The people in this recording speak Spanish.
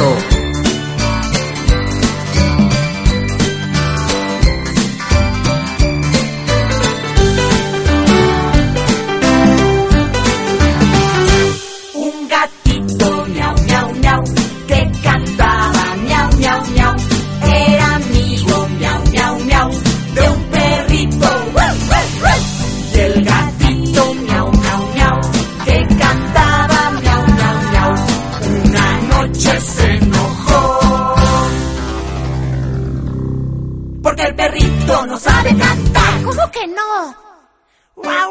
pasó. Un gatito miau, miau, miau, que cantaba miau, miau, miau. Era amigo miau, miau, miau, de un perrito. Y el gatito miau, miau, miau, que cantaba miau, miau, miau, una noche se enojó porque el perrito no sabe cantar. ¿Cómo que no? Guau.